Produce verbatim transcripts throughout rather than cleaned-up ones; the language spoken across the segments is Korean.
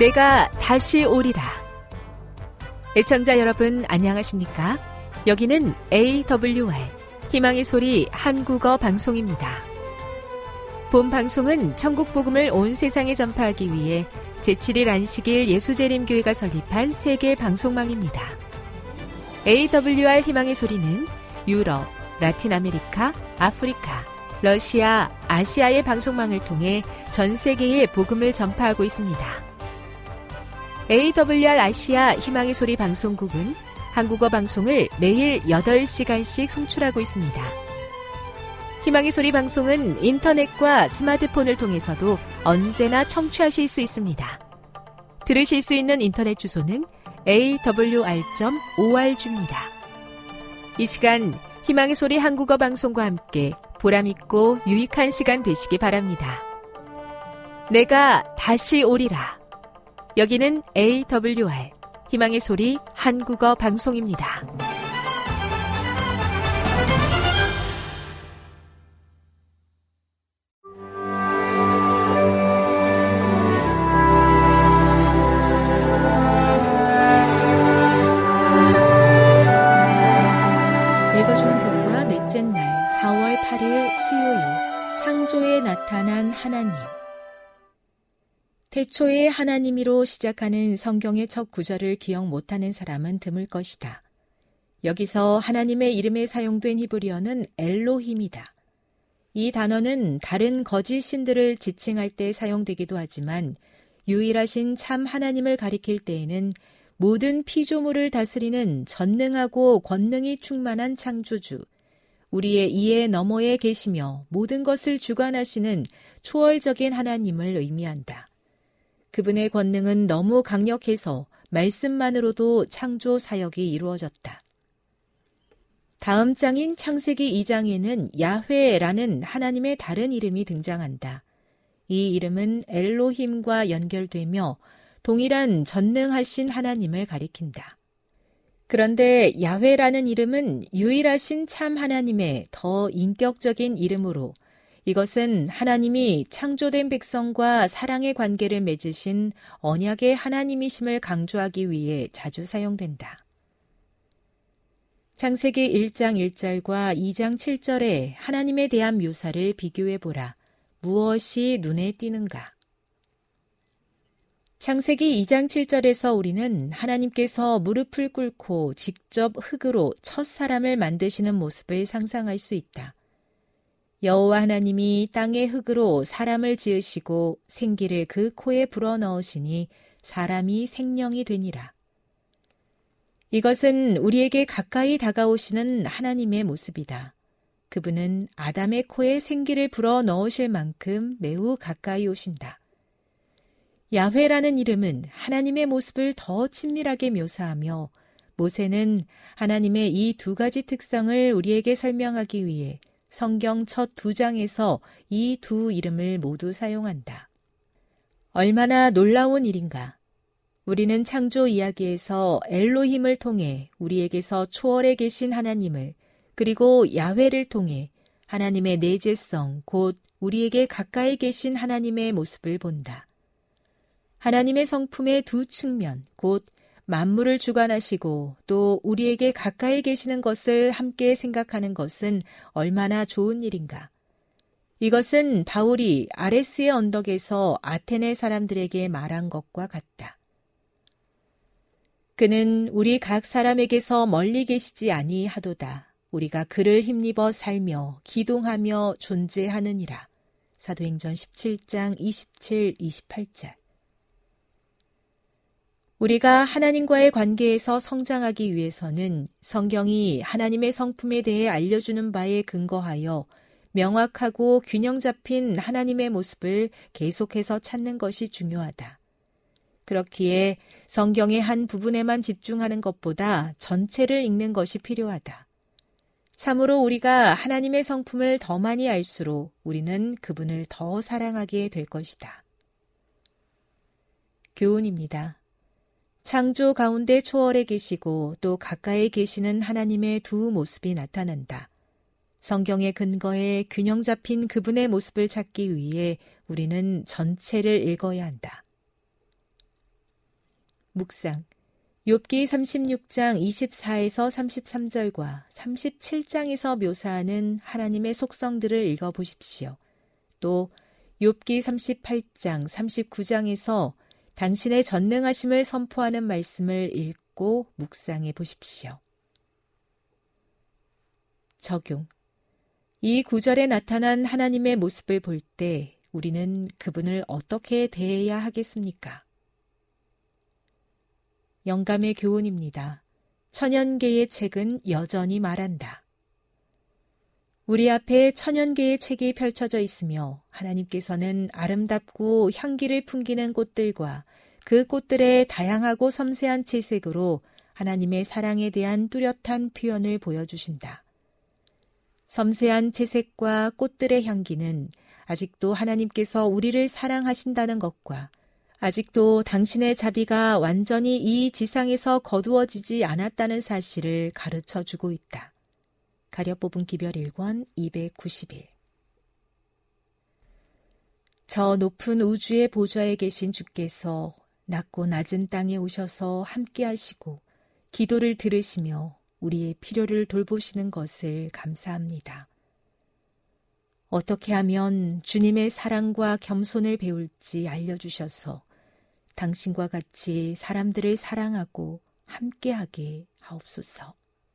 내가 다시 오리라. 애청자 여러분 안녕하십니까? 여기는 에이더블유알 희망의 소리 한국어 방송입니다. 본 방송은 천국 복음을 온 세상에 전파하기 위해 제칠 일 안식일 예수재림교회가 설립한 세계 방송망입니다. 에이더블유알 희망의 소리는 유럽, 라틴 아메리카, 아프리카, 러시아, 아시아의 방송망을 통해 전 세계에 복음을 전파하고 있습니다. 에이더블유알 아시아 희망의 소리 방송국은 한국어 방송을 매일 여덟 시간씩 송출하고 있습니다. 희망의 소리 방송은 인터넷과 스마트폰을 통해서도 언제나 청취하실 수 있습니다. 들으실 수 있는 인터넷 주소는 에이더블유알 닷 오알지입니다. 이 시간 희망의 소리 한국어 방송과 함께 보람있고 유익한 시간 되시기 바랍니다. 내가 다시 오리라. 여기는 에이더블유알 희망의 소리 한국어 방송입니다. 읽어주는 교과 넷째 날 사월 팔일 수요일 창조에 나타난 하나님. 태초에 하나님이로 시작하는 성경의 첫 구절을 기억 못하는 사람은 드물 것이다. 여기서 하나님의 이름에 사용된 히브리어는 엘로힘이다. 이 단어는 다른 거짓 신들을 지칭할 때 사용되기도 하지만 유일하신 참 하나님을 가리킬 때에는 모든 피조물을 다스리는 전능하고 권능이 충만한 창조주, 우리의 이해 너머에 계시며 모든 것을 주관하시는 초월적인 하나님을 의미한다. 그분의 권능은 너무 강력해서 말씀만으로도 창조 사역이 이루어졌다. 다음 장인 창세기 이 장에는 야훼라는 하나님의 다른 이름이 등장한다. 이 이름은 엘로힘과 연결되며 동일한 전능하신 하나님을 가리킨다. 그런데 야훼라는 이름은 유일하신 참 하나님의 더 인격적인 이름으로 이것은 하나님이 창조된 백성과 사랑의 관계를 맺으신 언약의 하나님이심을 강조하기 위해 자주 사용된다. 창세기 일 장 일 절과 이 장 칠 절에 하나님에 대한 묘사를 비교해보라. 무엇이 눈에 띄는가? 창세기 이 장 칠 절에서 우리는 하나님께서 무릎을 꿇고 직접 흙으로 첫 사람을 만드시는 모습을 상상할 수 있다. 여호와 하나님이 땅의 흙으로 사람을 지으시고 생기를 그 코에 불어넣으시니 사람이 생명이 되니라. 이것은 우리에게 가까이 다가오시는 하나님의 모습이다. 그분은 아담의 코에 생기를 불어넣으실 만큼 매우 가까이 오신다. 야훼라는 이름은 하나님의 모습을 더 친밀하게 묘사하며 모세는 하나님의 이 두 가지 특성을 우리에게 설명하기 위해 성경 첫 두 장에서 이 두 이름을 모두 사용한다. 얼마나 놀라운 일인가. 우리는 창조 이야기에서 엘로힘을 통해 우리에게서 초월해 계신 하나님을, 그리고 야훼를 통해 하나님의 내재성, 곧 우리에게 가까이 계신 하나님의 모습을 본다. 하나님의 성품의 두 측면, 곧 만물을 주관하시고 또 우리에게 가까이 계시는 것을 함께 생각하는 것은 얼마나 좋은 일인가. 이것은 바울이 아레스의 언덕에서 아테네 사람들에게 말한 것과 같다. 그는 우리 각 사람에게서 멀리 계시지 아니하도다. 우리가 그를 힘입어 살며 기동하며 존재하느니라. 사도행전 십칠 장 이십칠, 이십팔 절. 우리가 하나님과의 관계에서 성장하기 위해서는 성경이 하나님의 성품에 대해 알려주는 바에 근거하여 명확하고 균형 잡힌 하나님의 모습을 계속해서 찾는 것이 중요하다. 그렇기에 성경의 한 부분에만 집중하는 것보다 전체를 읽는 것이 필요하다. 참으로 우리가 하나님의 성품을 더 많이 알수록 우리는 그분을 더 사랑하게 될 것이다. 교훈입니다. 창조 가운데 초월해 계시고 또 가까이 계시는 하나님의 두 모습이 나타난다. 성경의 근거에 균형 잡힌 그분의 모습을 찾기 위해 우리는 전체를 읽어야 한다. 묵상 욥기 삼십육 장 이십사에서 삼십삼 절과 삼십칠 장에서 묘사하는 하나님의 속성들을 읽어보십시오. 또 욥기 삼십팔 장, 삼십구 장에서 당신의 전능하심을 선포하는 말씀을 읽고 묵상해 보십시오. 적용. 이 구절에 나타난 하나님의 모습을 볼 때 우리는 그분을 어떻게 대해야 하겠습니까? 영감의 교훈입니다. 천연 개의 책은 여전히 말한다. 우리 앞에 천연 개의 책이 펼쳐져 있으며 하나님께서는 아름답고 향기를 풍기는 꽃들과 그 꽃들의 다양하고 섬세한 채색으로 하나님의 사랑에 대한 뚜렷한 표현을 보여주신다. 섬세한 채색과 꽃들의 향기는 아직도 하나님께서 우리를 사랑하신다는 것과 아직도 당신의 자비가 완전히 이 지상에서 거두어지지 않았다는 사실을 가르쳐주고 있다. 가려뽑은 기별 일 권 이백구십일. 저 높은 우주의 보좌에 계신 주께서 낮고 낮은 땅에 오셔서 함께하시고 기도를 들으시며 우리의 필요를 돌보시는 것을 감사합니다. 어떻게 하면 주님의 사랑과 겸손을 배울지 알려주셔서 당신과 같이 사람들을 사랑하고 함께하게 하옵소서.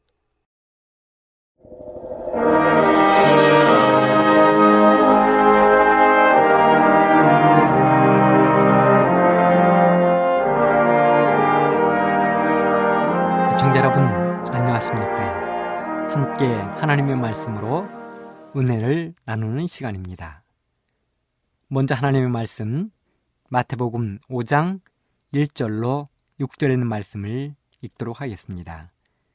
시청자 여러분, 안녕하십니까? 함께 하나님의 말씀으로 은혜를 나누는 시간입니다. 먼저 하나님의 말씀 마태복음 오 장 일 절로 육 절에 있는 말씀을 읽도록 하겠습니다.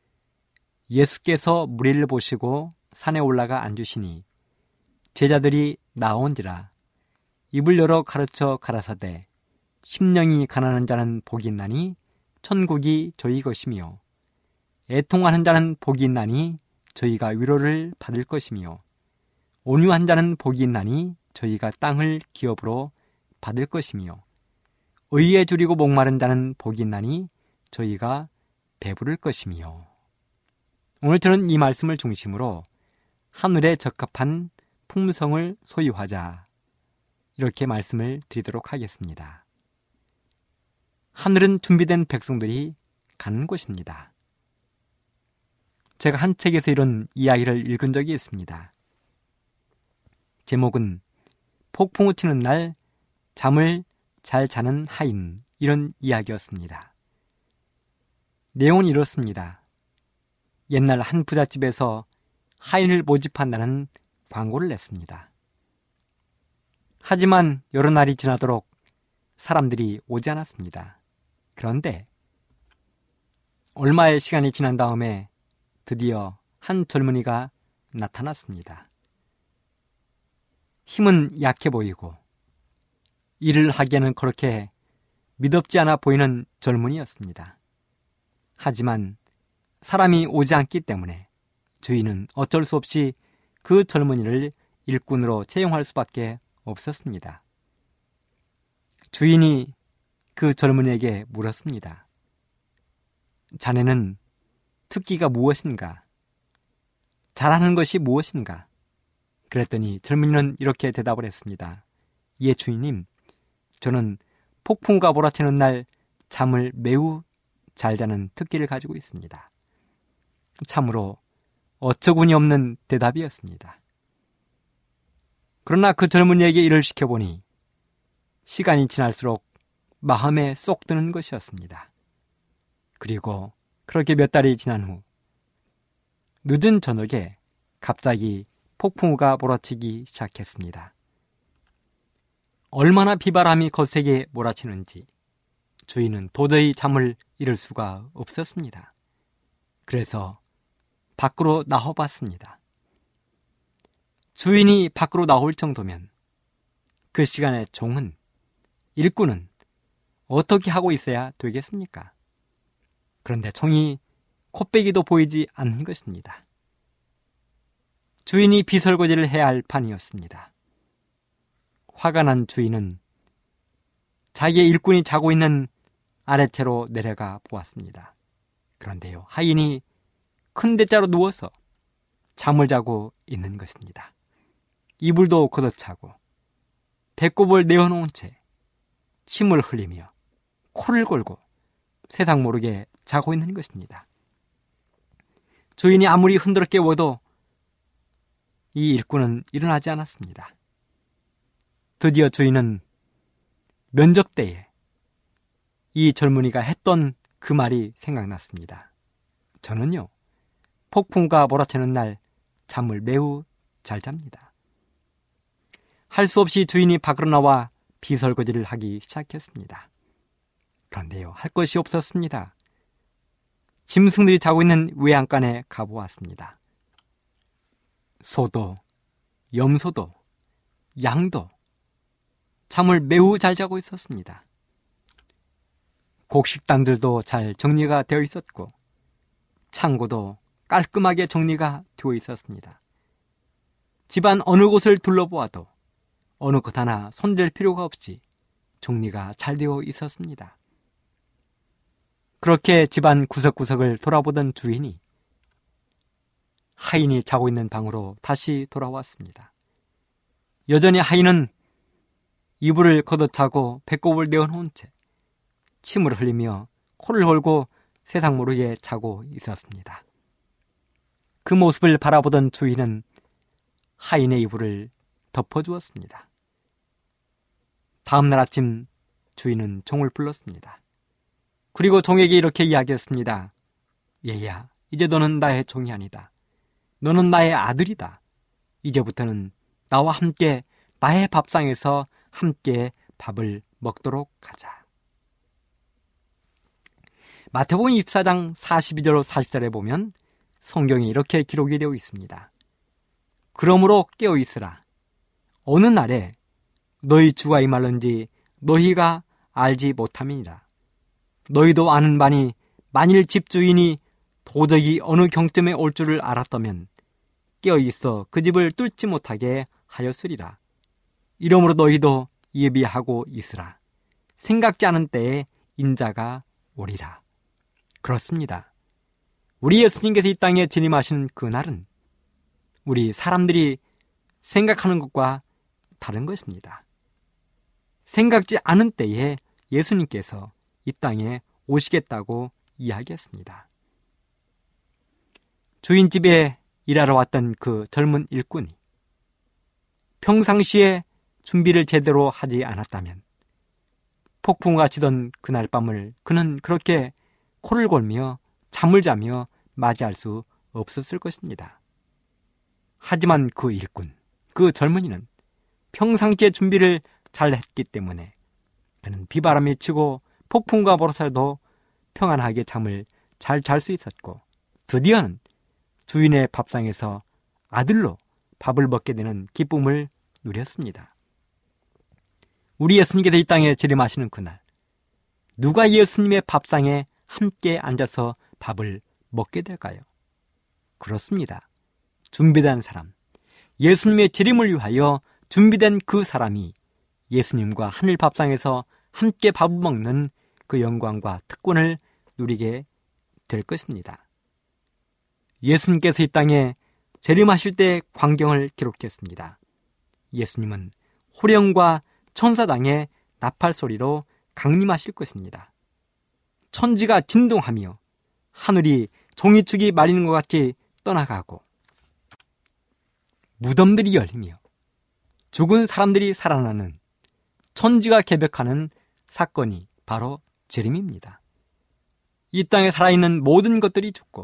예수께서 무리를 보시고 산에 올라가 앉으시니 제자들이 나온지라 입을 열어 가르쳐 가라사대 심령이 가난한 자는 복이 있나니 천국이 저희 것이며 애통하는 자는 복이 있나니 저희가 위로를 받을 것이며 온유한 자는 복이 있나니 저희가 땅을 기업으로 받을 것이며 의에 줄이고 목마른 자는 복이 있나니 저희가 배부를 것이며. 오늘 저는 이 말씀을 중심으로 하늘에 적합한 풍성을 소유하자 이렇게 말씀을 드리도록 하겠습니다. 하늘은 준비된 백성들이 가는 곳입니다. 제가 한 책에서 이런 이야기를 읽은 적이 있습니다. 제목은 폭풍우 치는 날 잠을 잘 자는 하인, 이런 이야기였습니다. 내용은 이렇습니다. 옛날 한 부잣집에서 하인을 모집한다는 광고를 냈습니다. 하지만 여러 날이 지나도록 사람들이 오지 않았습니다. 그런데 얼마의 시간이 지난 다음에 드디어 한 젊은이가 나타났습니다. 힘은 약해 보이고 일을 하기에는 그렇게 미덥지 않아 보이는 젊은이였습니다. 하지만 사람이 오지 않기 때문에 주인은 어쩔 수 없이 그 젊은이를 일꾼으로 채용할 수밖에 없었습니다. 주인이 그 젊은이에게 물었습니다. 자네는 특기가 무엇인가? 잘하는 것이 무엇인가? 그랬더니 젊은이는 이렇게 대답을 했습니다. 예, 주인님, 저는 폭풍우가 몰아치는 날 잠을 매우 잘 자는 특기를 가지고 있습니다. 참으로 어처구니 없는 대답이었습니다. 그러나 그 젊은이에게 일을 시켜보니 시간이 지날수록 마음에 쏙 드는 것이었습니다. 그리고 그렇게 몇 달이 지난 후 늦은 저녁에 갑자기 폭풍우가 몰아치기 시작했습니다. 얼마나 비바람이 거세게 몰아치는지 주인은 도저히 잠을 이룰 수가 없었습니다. 그래서 밖으로 나와봤습니다. 주인이 밖으로 나올 정도면 그 시간에 종은, 일꾼은 어떻게 하고 있어야 되겠습니까? 그런데 종이 코빼기도 보이지 않는 것입니다. 주인이 비설거지를 해야 할 판이었습니다. 화가 난 주인은 자기의 일꾼이 자고 있는 아래채로 내려가 보았습니다. 그런데요, 하인이 큰 대자로 누워서 잠을 자고 있는 것입니다. 이불도 걷어차고 배꼽을 내어놓은 채 침을 흘리며 코를 골고 세상 모르게 자고 있는 것입니다. 주인이 아무리 흔들어 깨워도 이 일꾼은 일어나지 않았습니다. 드디어 주인은 면접 때에 이 젊은이가 했던 그 말이 생각났습니다. 저는요, 폭풍과 몰아치는 날 잠을 매우 잘 잡니다. 할 수 없이 주인이 밖으로 나와 비설거지를 하기 시작했습니다. 그런데요, 할 것이 없었습니다. 짐승들이 자고 있는 외양간에 가보았습니다. 소도, 염소도, 양도 잠을 매우 잘 자고 있었습니다. 곡식단들도 잘 정리가 되어 있었고 창고도 깔끔하게 정리가 되어 있었습니다. 집안 어느 곳을 둘러보아도 어느 것 하나 손댈 필요가 없이 정리가 잘 되어 있었습니다. 그렇게 집안 구석구석을 돌아보던 주인이 하인이 자고 있는 방으로 다시 돌아왔습니다. 여전히 하인은 이불을 걷어차고 배꼽을 내어놓은 채 침을 흘리며 코를 골고 세상 모르게 자고 있었습니다. 그 모습을 바라보던 주인은 하인의 이불을 덮어주었습니다. 다음 날 아침 주인은 종을 불렀습니다. 그리고 종에게 이렇게 이야기했습니다. 얘야, 이제 너는 나의 종이 아니다. 너는 나의 아들이다. 이제부터는 나와 함께 나의 밥상에서 함께 밥을 먹도록 하자. 마태복음 이십사 장 사십이 절 사십 절에 보면 성경에 이렇게 기록이 되어 있습니다. 그러므로 깨어 있으라. 어느 날에 너희 주가 임할런지 너희가 알지 못함이니라. 너희도 아는 바니 만일 집주인이 도적이 어느 경점에 올 줄을 알았다면 깨어 있어 그 집을 뚫지 못하게 하였으리라. 이러므로 너희도 예비하고 있으라. 생각지 않은 때에 인자가 오리라. 그렇습니다. 우리 예수님께서 이 땅에 재림하시는 그날은 우리 사람들이 생각하는 것과 다른 것입니다. 생각지 않은 때에 예수님께서 이 땅에 오시겠다고 이야기했습니다. 주인집에 일하러 왔던 그 젊은 일꾼이 평상시에 준비를 제대로 하지 않았다면 폭풍과 치던 그날 밤을 그는 그렇게 코를 골며 잠을 자며 맞이할 수 없었을 것입니다. 하지만 그 일꾼, 그 젊은이는 평상시에 준비를 잘 했기 때문에 그는 비바람이 치고 폭풍과 몰아쳐도 평안하게 잠을 잘 잘 수 있었고 드디어는 주인의 밥상에서 아들로 밥을 먹게 되는 기쁨을 누렸습니다. 우리 예수님께서 이 땅에 재림하시는 그날 누가 예수님의 밥상에 함께 앉아서 밥을 먹게 될까요? 그렇습니다. 준비된 사람, 예수님의 재림을 위하여 준비된 그 사람이 예수님과 하늘 밥상에서 함께 밥을 먹는 그 영광과 특권을 누리게 될 것입니다. 예수님께서 이 땅에 재림하실 때 광경을 기록했습니다. 예수님은 호령과 천사당의 나팔 소리로 강림하실 것입니다. 천지가 진동하며 하늘이 종이축이 말리는 것 같이 떠나가고 무덤들이 열리며 죽은 사람들이 살아나는 천지가 개벽하는 사건이 바로 재림입니다. 이 땅에 살아있는 모든 것들이 죽고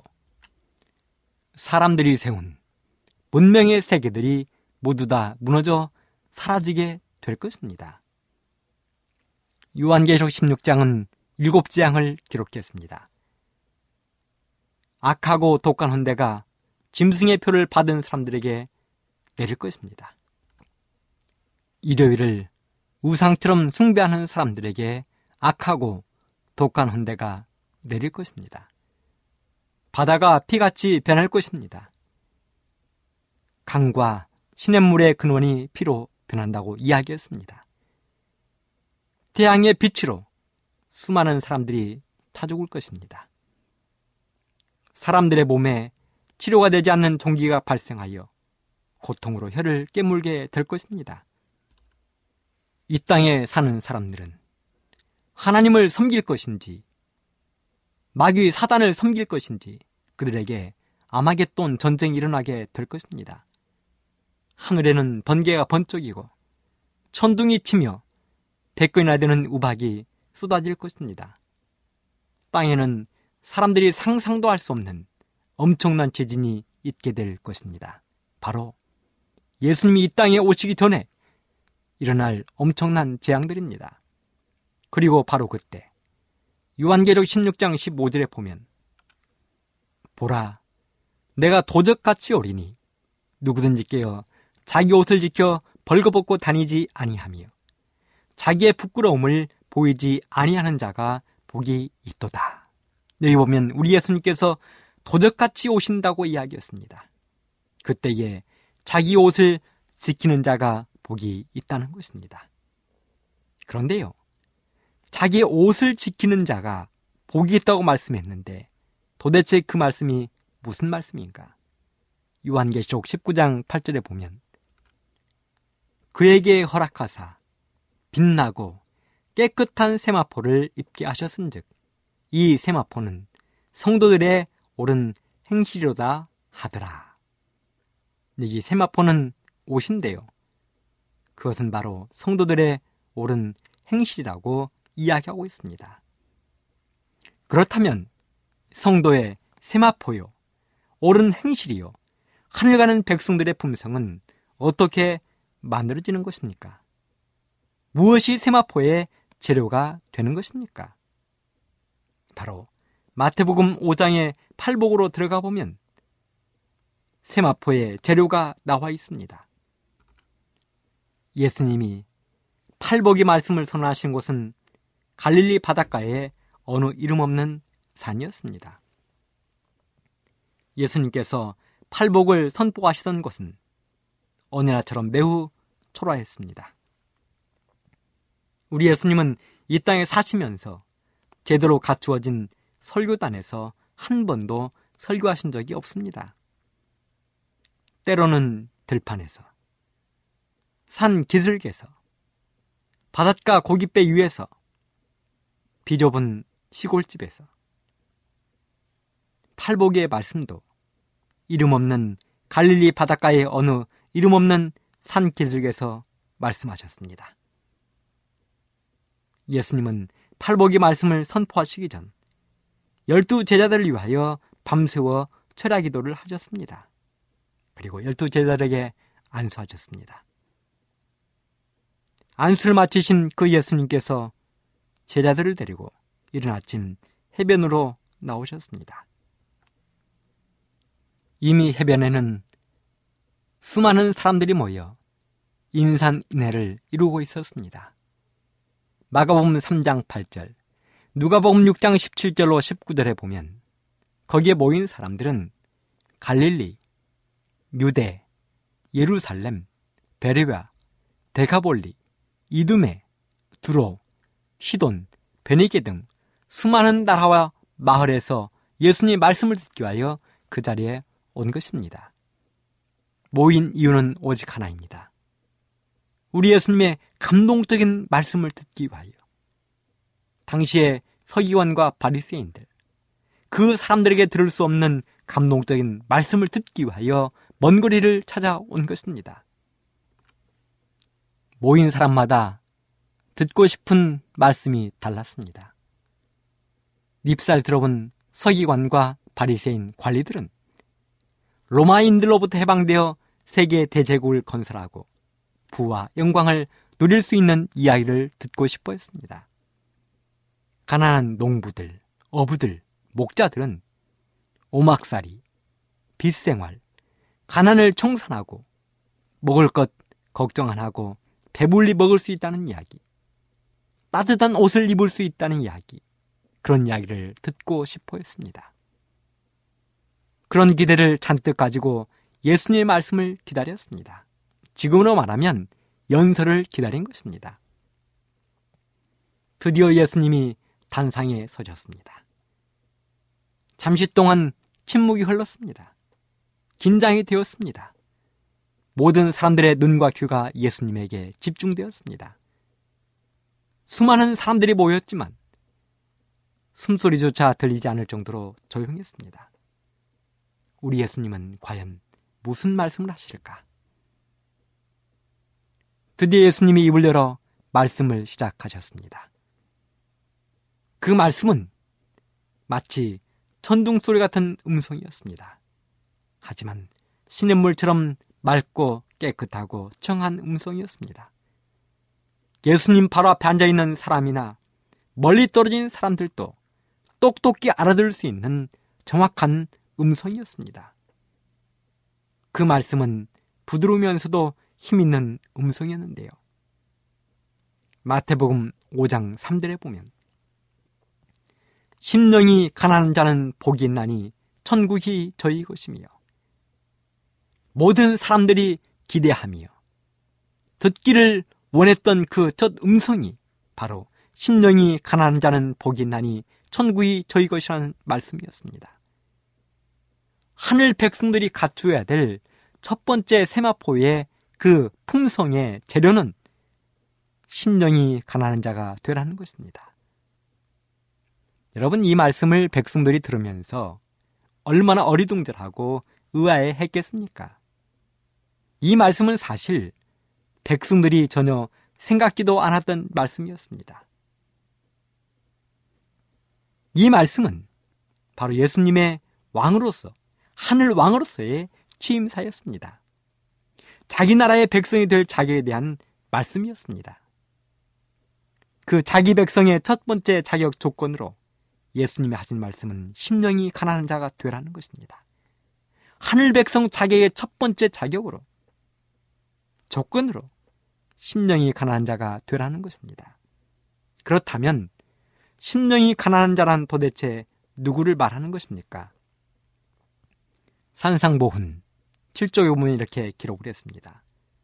사람들이 세운 문명의 세계들이 모두 다 무너져 사라지게 될 것입니다. 요한계시록 십육 장은 일곱 재앙을 기록했습니다. 악하고 독한 헌대가 짐승의 표를 받은 사람들에게 내릴 것입니다. 일요일을 우상처럼 숭배하는 사람들에게 악하고 독한 헌대가 내릴 것입니다. 바다가 피같이 변할 것입니다. 강과 시냇물의 근원이 피로 변한다고 이야기했습니다. 태양의 빛으로 수많은 사람들이 타 죽을 것입니다. 사람들의 몸에 치료가 되지 않는 종기가 발생하여 고통으로 혀를 깨물게 될 것입니다. 이 땅에 사는 사람들은 하나님을 섬길 것인지 마귀 사단을 섬길 것인지 그들에게 아마겟돈 전쟁이 일어나게 될 것입니다. 하늘에는 번개가 번쩍이고 천둥이 치며 백 건이나 되는 우박이 쏟아질 것입니다. 땅에는 사람들이 상상도 할 수 없는 엄청난 지진이 있게 될 것입니다. 바로 예수님이 이 땅에 오시기 전에 일어날 엄청난 재앙들입니다. 그리고 바로 그때 요한계시록 십육 장 십오 절에 보면 보라, 내가 도적같이 오리니 누구든지 깨어 자기 옷을 지켜 벌거벗고 다니지 아니하며 자기의 부끄러움을 보이지 아니하는 자가 복이 있도다. 여기 보면 우리 예수님께서 도적같이 오신다고 이야기했습니다. 그때에 자기 옷을 지키는 자가 복이 있다는 것입니다. 그런데요, 자기의 옷을 지키는 자가 복이 있다고 말씀했는데 도대체 그 말씀이 무슨 말씀인가? 요한계시록 십구 장 팔 절에 보면 그에게 허락하사 빛나고 깨끗한 세마포를 입게 하셨은즉 이 세마포는 성도들의 옳은 행실이로다 하더라. 이 세마포는 옷인데요, 그것은 바로 성도들의 옳은 행실이라고 이야기하고 있습니다. 그렇다면 성도의 세마포요, 옳은 행실이요, 하늘 가는 백성들의 품성은 어떻게 만들어지는 것입니까? 무엇이 세마포의 재료가 되는 것입니까? 바로 마태복음 오 장의 팔복으로 들어가 보면 세마포의 재료가 나와 있습니다. 예수님이 팔복의 말씀을 선언하신 곳은 갈릴리 바닷가의 어느 이름 없는 산이었습니다. 예수님께서 팔복을 선포하시던 곳은 어느 날처럼 매우 초라했습니다. 우리 예수님은 이 땅에 사시면서 제대로 갖추어진 설교단에서 한 번도 설교하신 적이 없습니다. 때로는 들판에서, 산 기슭에서, 바닷가 고깃배 위에서, 비좁은 시골집에서, 팔복의 말씀도 이름 없는 갈릴리 바닷가의 어느 이름 없는 산 기슭에서 말씀하셨습니다. 예수님은 팔복의 말씀을 선포하시기 전 열두 제자들을 위하여 밤새워 철야 기도를 하셨습니다. 그리고 열두 제자들에게 안수하셨습니다. 안수를 마치신 그 예수님께서 제자들을 데리고 이른 아침 해변으로 나오셨습니다. 이미 해변에는 수많은 사람들이 모여 인산인해를 이루고 있었습니다. 마가복음 삼 장 팔 절, 누가복음 육 장 십칠 절로 십구 절에 보면 거기에 모인 사람들은 갈릴리, 유대, 예루살렘, 베레와, 데가볼리, 이두메, 두로, 시돈, 베니게 등 수많은 나라와 마을에서 예수님의 말씀을 듣기 위하여 그 자리에 온 것입니다. 모인 이유는 오직 하나입니다. 우리 예수님의 감동적인 말씀을 듣기 위하여. 당시의 서기관과 바리새인들, 그 사람들에게 들을 수 없는 감동적인 말씀을 듣기 위하여 먼 거리를 찾아온 것입니다. 모인 사람마다 듣고 싶은 말씀이 달랐습니다. 밉살 들어본 서기관과 바리새인 관리들은 로마인들로부터 해방되어 세계 대제국을 건설하고 부와 영광을 누릴 수 있는 이야기를 듣고 싶어 했습니다. 가난한 농부들, 어부들, 목자들은 오막살이, 빚생활, 가난을 청산하고 먹을 것 걱정 안 하고 배불리 먹을 수 있다는 이야기, 따뜻한 옷을 입을 수 있다는 이야기, 그런 이야기를 듣고 싶어 했습니다. 그런 기대를 잔뜩 가지고 예수님의 말씀을 기다렸습니다. 지금으로 말하면 연설을 기다린 것입니다. 드디어 예수님이 단상에 서셨습니다. 잠시 동안 침묵이 흘렀습니다. 긴장이 되었습니다. 모든 사람들의 눈과 귀가 예수님에게 집중되었습니다. 수많은 사람들이 모였지만 숨소리조차 들리지 않을 정도로 조용했습니다. 우리 예수님은 과연 무슨 말씀을 하실까? 드디어 예수님이 입을 열어 말씀을 시작하셨습니다. 그 말씀은 마치 천둥소리 같은 음성이었습니다. 하지만 시냇물처럼 맑고 깨끗하고 청한 음성이었습니다. 예수님 바로 앞에 앉아있는 사람이나 멀리 떨어진 사람들도 똑똑히 알아들을 수 있는 정확한 음성이었습니다. 그 말씀은 부드러우면서도 힘있는 음성이었는데요. 마태복음 오 장 삼 절에 보면 심령이 가난한 자는 복이 있나니 천국이 저희 것이며 모든 사람들이 기대하며 듣기를 원했던 그 첫 음성이 바로 심령이 가난한 자는 복이 있나니 천국이 저희 것이라는 말씀이었습니다. 하늘 백성들이 갖추어야 될 첫 번째 세마포의 그 풍성의 재료는 심령이 가난한 자가 되라는 것입니다. 여러분, 이 말씀을 백성들이 들으면서 얼마나 어리둥절하고 의아해했겠습니까? 이 말씀은 사실 백성들이 전혀 생각지도 않았던 말씀이었습니다. 이 말씀은 바로 예수님의 왕으로서, 하늘 왕으로서의 취임사였습니다. 자기 나라의 백성이 될 자격에 대한 말씀이었습니다. 그 자기 백성의 첫 번째 자격 조건으로 예수님이 하신 말씀은 심령이 가난한 자가 되라는 것입니다. 하늘 백성 자격의 첫 번째 자격으로, 조건으로 심령이 가난한 자가 되라는 것입니다. 그렇다면 심령이 가난한 자란 도대체 누구를 말하는 것입니까? 산상보훈 칠 쪽에 보면 이렇게 기록을 했습니다.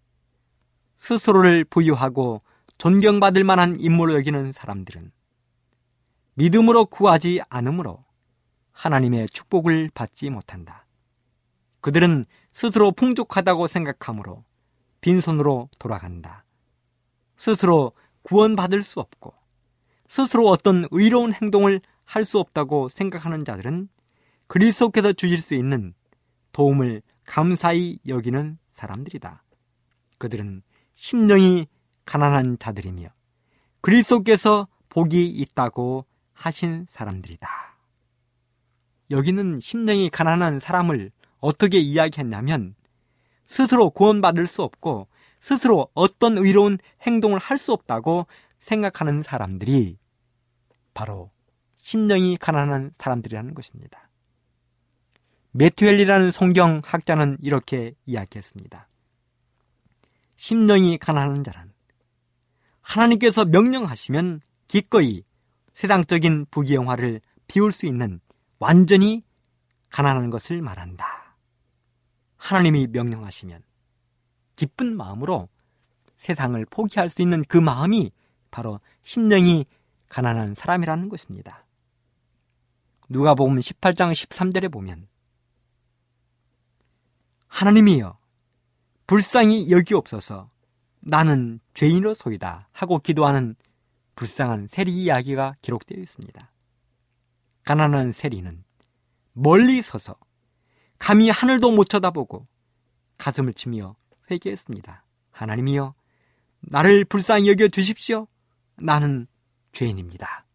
스스로를 부유하고 존경받을 만한 인물로 여기는 사람들은 믿음으로 구하지 않으므로 하나님의 축복을 받지 못한다. 그들은 스스로 풍족하다고 생각하므로 빈손으로 돌아간다. 스스로 구원받을 수 없고 스스로 어떤 의로운 행동을 할 수 없다고 생각하는 자들은 그리스도께서 주실 수 있는 도움을 감사히 여기는 사람들이다. 그들은 심령이 가난한 자들이며 그리스도께서 복이 있다고 하신 사람들이다. 여기는 심령이 가난한 사람을 어떻게 이야기했냐면 스스로 구원받을 수 없고 스스로 어떤 의로운 행동을 할 수 없다고 생각하는 사람들이 바로 심령이 가난한 사람들이라는 것입니다. 메투엘이라는 성경학자는 이렇게 이야기했습니다. 심령이 가난한 자란 하나님께서 명령하시면 기꺼이 세상적인 부귀영화를 비울 수 있는 완전히 가난한 것을 말한다. 하나님이 명령하시면 기쁜 마음으로 세상을 포기할 수 있는 그 마음이 바로 심령이 가난한 사람이라는 것입니다. 누가복음 십팔 장 십삼 절에 보면 하나님이여 불쌍히 여기옵소서 나는 죄인으로소이다 하고 기도하는 불쌍한 세리 이야기가 기록되어 있습니다. 가난한 세리는 멀리 서서 감히 하늘도 못 쳐다보고 가슴을 치며 회개했습니다. 하나님이여 나를 불쌍히 여겨 주십시오. 나는 죄인입니다.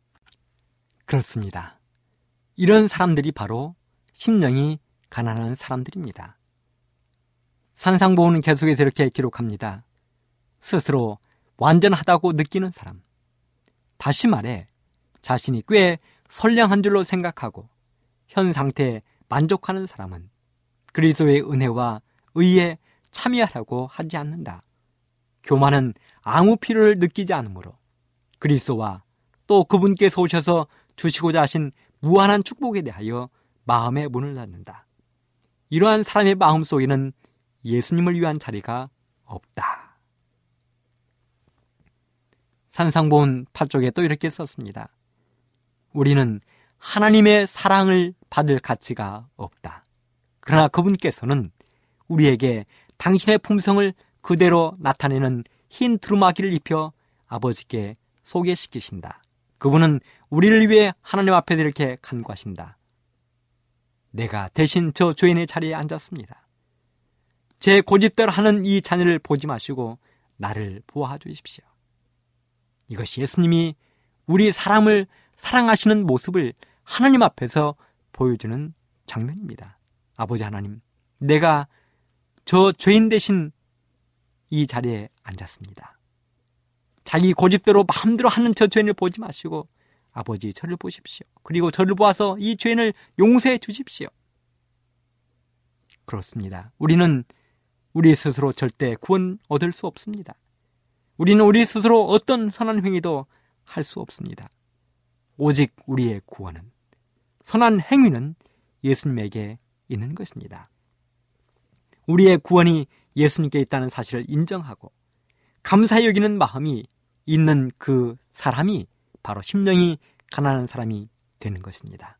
그렇습니다. 이런 사람들이 바로 심령이 가난한 사람들입니다. 산상보훈은 계속해서 이렇게 기록합니다. 스스로 완전하다고 느끼는 사람, 다시 말해 자신이 꽤 선량한 줄로 생각하고 현 상태에 만족하는 사람은 그리스도의 은혜와 의에 참여하려고 하지 않는다. 교만은 아무 필요를 느끼지 않으므로 그리스도와 또 그분께서 오셔서 주시고자 하신 무한한 축복에 대하여 마음의 문을 닫는다. 이러한 사람의 마음속에는 예수님을 위한 자리가 없다. 산상보훈 팔 쪽에 또 이렇게 썼습니다. 우리는 하나님의 사랑을 받을 가치가 없다. 그러나 그분께서는 우리에게 당신의 품성을 그대로 나타내는 흰 두루마기를 입혀 아버지께 소개시키신다. 그분은 우리를 위해 하나님 앞에 이렇게 간구하신다. 내가 대신 저 죄인의 자리에 앉았습니다. 제 고집대로 하는 이 자녀를 보지 마시고 나를 보아 주십시오. 이것이 예수님이 우리 사람을 사랑하시는 모습을 하나님 앞에서 보여주는 장면입니다. 아버지 하나님, 내가 저 죄인 대신 이 자리에 앉았습니다. 자기 고집대로 마음대로 하는 저 죄인을 보지 마시고 아버지 저를 보십시오. 그리고 저를 보아서 이 죄인을 용서해 주십시오. 그렇습니다. 우리는 우리 스스로 절대 구원 얻을 수 없습니다. 우리는 우리 스스로 어떤 선한 행위도 할 수 없습니다. 오직 우리의 구원은, 선한 행위는 예수님에게 있는 것입니다. 우리의 구원이 예수님께 있다는 사실을 인정하고 감사히 여기는 마음이 있는 그 사람이 바로 심령이 가난한 사람이 되는 것입니다.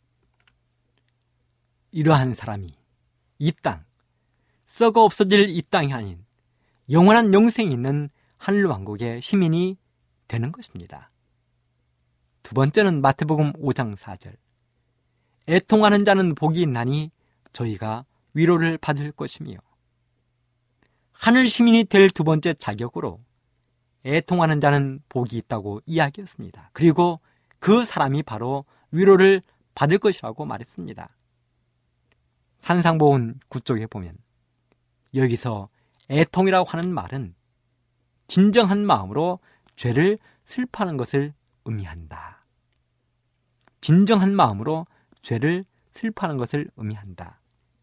이러한 사람이 이 땅, 썩어 없어질 이 땅이 아닌 영원한 영생이 있는 하늘왕국의 시민이 되는 것입니다. 두 번째는 마태복음 오 장 사 절. 애통하는 자는 복이 있나니 저희가 위로를 받을 것이며, 하늘 시민이 될 두 번째 자격으로 애통하는 자는 복이 있다고 이야기했습니다. 그리고 그 사람이 바로 위로를 받을 것이라고 말했습니다. 산상보훈 구 쪽에 보면 여기서 애통이라고 하는 말은 진정한 마음으로 죄를 슬퍼하는 것을 의미한다. 진정한 마음으로 죄를 슬퍼하는 것을 의미한다.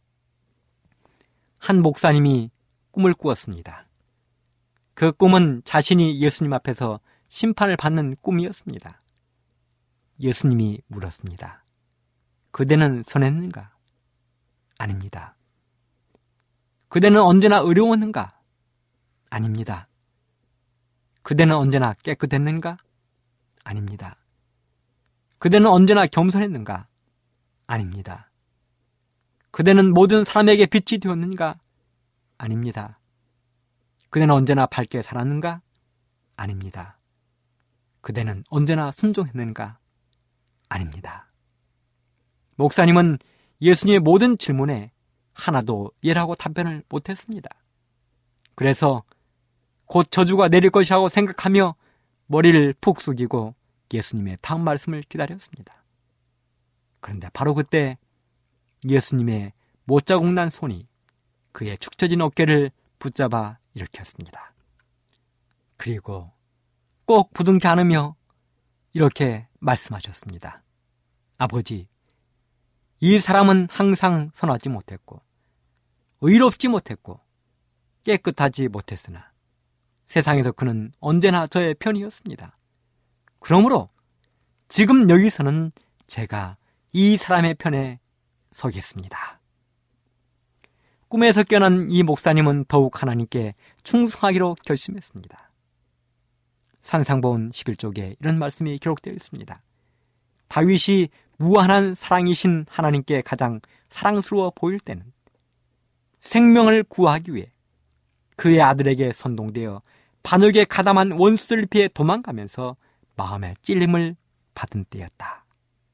한 목사님이 꿈을 꾸었습니다. 그 꿈은 자신이 예수님 앞에서 심판을 받는 꿈이었습니다. 예수님이 물었습니다. 그대는 선했는가? 아닙니다. 그대는 언제나 의로웠는가? 아닙니다. 그대는 언제나 깨끗했는가? 아닙니다. 그대는 언제나 겸손했는가? 아닙니다. 그대는 모든 사람에게 빛이 되었는가? 아닙니다. 그대는 언제나 밝게 살았는가? 아닙니다. 그대는 언제나 순종했는가? 아닙니다. 목사님은 예수님의 모든 질문에 하나도 예라고 답변을 못했습니다. 그래서 곧 저주가 내릴 것이라고 생각하며 머리를 푹 숙이고 예수님의 다음 말씀을 기다렸습니다. 그런데 바로 그때 예수님의 못자국 난 손이 그의 축 처진 어깨를 붙잡아 일으켰습니다. 그리고 꼭 부둥켜 안으며 이렇게 말씀하셨습니다. 아버지, 이 사람은 항상 선하지 못했고 의롭지 못했고 깨끗하지 못했으나 세상에서 그는 언제나 저의 편이었습니다. 그러므로 지금 여기서는 제가 이 사람의 편에 서겠습니다. 꿈에서 깨어난 이 목사님은 더욱 하나님께 충성하기로 결심했습니다. 산상보훈 십일 쪽에 이런 말씀이 기록되어 있습니다. 다윗이 무한한 사랑이신 하나님께 가장 사랑스러워 보일 때는 생명을 구하기 위해 그의 아들에게 선동되어 반역에 가담한 원수들 피해 도망가면서 마음의 찔림을 받은 때였다.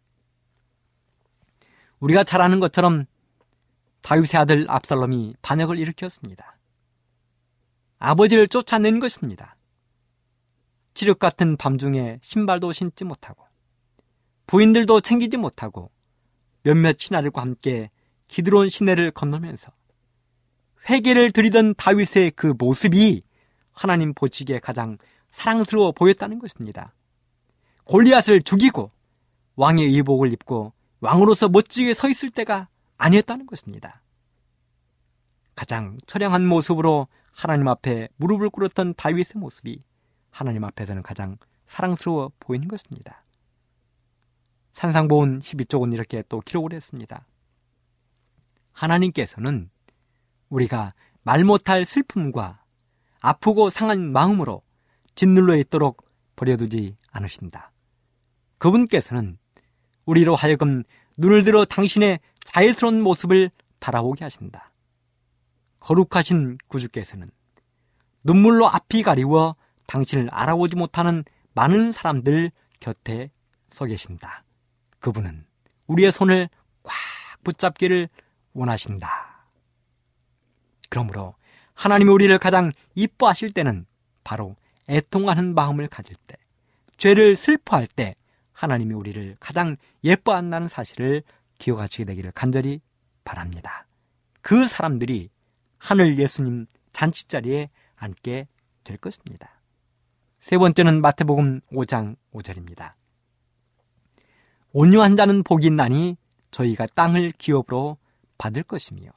우리가 잘 아는 것처럼 다윗의 아들 압살롬이 반역을 일으켰습니다. 아버지를 쫓아낸 것입니다. 칠흑 같은 밤중에 신발도 신지 못하고 부인들도 챙기지 못하고 몇몇 신하들과 함께 기드론 시내를 건너면서 회개를 드리던 다윗의 그 모습이 하나님 보시기에 가장 사랑스러워 보였다는 것입니다. 골리앗을 죽이고 왕의 의복을 입고 왕으로서 멋지게 서 있을 때가 아니었다는 것입니다. 가장 처량한 모습으로 하나님 앞에 무릎을 꿇었던 다윗의 모습이 하나님 앞에서는 가장 사랑스러워 보이는 것입니다. 산상보훈 십이 쪽은 이렇게 또 기록을 했습니다. 하나님께서는 우리가 말 못할 슬픔과 아프고 상한 마음으로 짓눌러 있도록 버려두지 않으신다. 그분께서는 우리로 하여금 눈을 들어 당신의 자애스러운 모습을 바라보게 하신다. 거룩하신 구주께서는 눈물로 앞이 가리워 당신을 알아보지 못하는 많은 사람들 곁에 서 계신다. 그분은 우리의 손을 꽉 붙잡기를 원하신다. 그러므로 하나님이 우리를 가장 이뻐하실 때는 바로 애통하는 마음을 가질 때, 죄를 슬퍼할 때 하나님이 우리를 가장 예뻐한다는 사실을 기억하시게 되기를 간절히 바랍니다. 그 사람들이 하늘 예수님 잔치자리에 앉게 될 것입니다. 세 번째는 마태복음 오 장 오 절입니다. 온유한 자는 복이 있나니 저희가 땅을 기업으로 받을 것이며.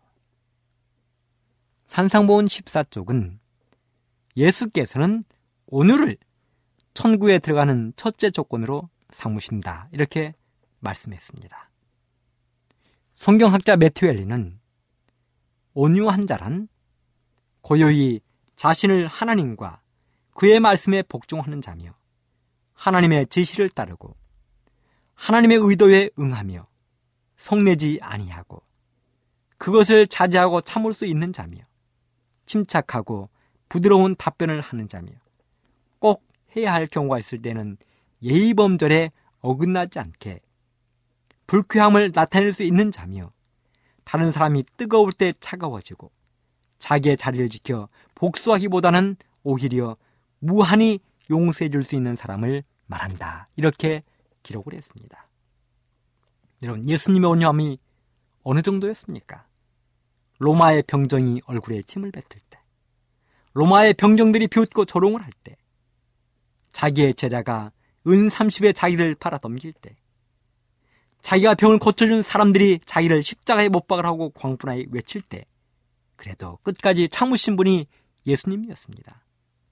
산상보훈 십사 쪽은 예수께서는 온유를 천국에 들어가는 첫째 조건으로 삼으신다, 이렇게 말씀했습니다. 성경학자 매튜 헬리는 온유한 자란 고요히 자신을 하나님과 그의 말씀에 복종하는 자며 하나님의 지시를 따르고 하나님의 의도에 응하며 성내지 아니하고 그것을 자제하고 참을 수 있는 자며 침착하고 부드러운 답변을 하는 자며 꼭 해야 할 경우가 있을 때는 예의범절에 어긋나지 않게 불쾌함을 나타낼 수 있는 자며 다른 사람이 뜨거울 때 차가워지고 자기의 자리를 지켜 복수하기보다는 오히려 무한히 용서해 줄 수 있는 사람을 말한다, 이렇게 기록을 했습니다. 여러분, 예수님의 온유함이 어느 정도였습니까? 로마의 병정이 얼굴에 침을 뱉을 때, 로마의 병정들이 비웃고 조롱을 할 때, 자기의 제자가 은 삼십에 자기를 팔아넘길 때, 자기가 병을 고쳐준 사람들이 자기를 십자가에 못 박으라 하고 광분하게 외칠 때, 그래도 끝까지 참으신 분이 예수님이었습니다.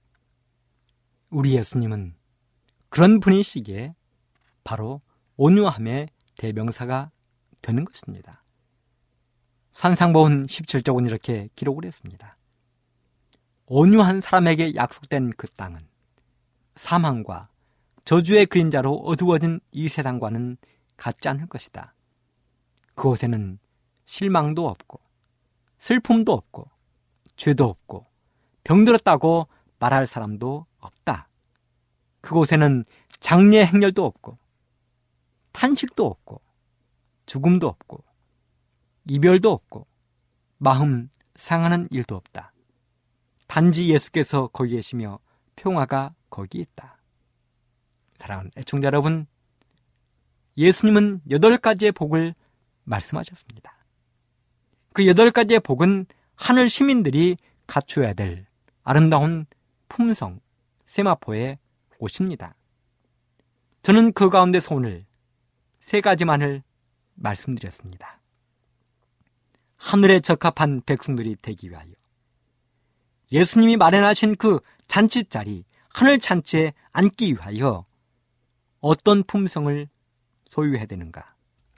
우리 예수님은 그런 분이시기에 바로 온유함의 대명사가 되는 것입니다. 산상보훈 십칠 쪽은 이렇게 기록을 했습니다. 온유한 사람에게 약속된 그 땅은 사망과 저주의 그림자로 어두워진 이 세상과는 같지 않을 것이다. 그곳에는 실망도 없고 슬픔도 없고 죄도 없고 병들었다고 말할 사람도 없다. 그곳에는 장례 행렬도 없고 탄식도 없고 죽음도 없고 이별도 없고 마음 상하는 일도 없다. 단지 예수께서 거기 계시며 평화가 거기 있다. 사랑하는 애청자 여러분, 예수님은 여덟 가지의 복을 말씀하셨습니다. 그 여덟 가지의 복은 하늘 시민들이 갖추어야 될 아름다운 품성, 세마포의 옷입니다. 저는 그 가운데서 오늘 세 가지만을 말씀드렸습니다. 하늘에 적합한 백성들이 되기 위하여 예수님이 마련하신 그 잔치자리, 하늘 잔치에 앉기 위하여 어떤 품성을 소유해야 되는가?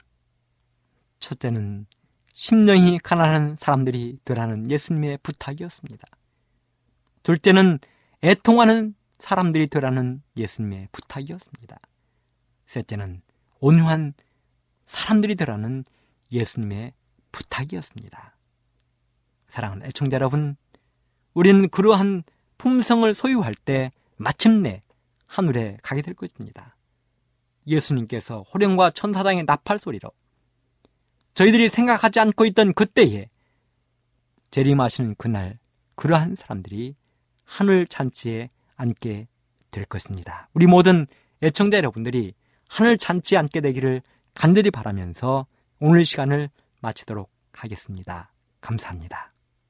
첫째는 심령이 가난한 사람들이 되라는 예수님의 부탁이었습니다. 둘째는 애통하는 사람들이 되라는 예수님의 부탁이었습니다. 셋째는 온유한 사람들이 되라는 예수님의 부탁이었습니다. 사랑하는 애청자 여러분, 우리는 그러한 품성을 소유할 때 마침내 하늘에 가게 될 것입니다. 예수님께서 호령과 천사장의 나팔 소리로 저희들이 생각하지 않고 있던 그때에 재림하시는 그날, 그러한 사람들이 하늘 잔치에 앉게 될 것입니다. 우리 모든 애청자 여러분들이 하늘 잔치에 앉게 되기를 간절히 바라면서 오늘 시간을 마치도록 하겠습니다. 감사합니다.